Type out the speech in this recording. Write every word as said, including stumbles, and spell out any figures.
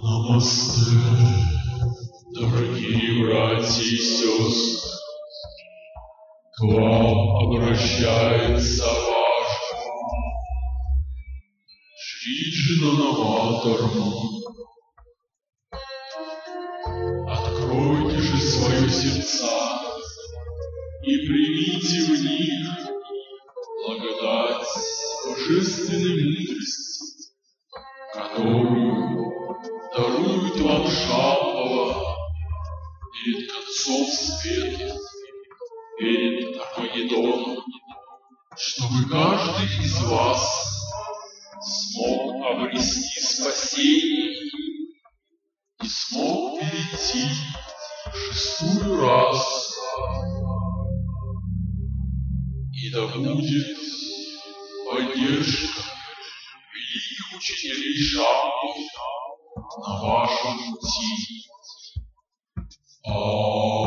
Намасте, дорогие братья и сестры, к вам обращается ваш Шри Дживанава Дхарма. Откройте же свои сердца и примите в них благодать божественной мудрости, которую дарует вам Шамбава перед концом света, перед Армагеддоном, чтобы каждый из вас смог обрести спасение и смог перейти в шестую расу. И да будет поддержка великих учителей Шамбавы на вашем пути. А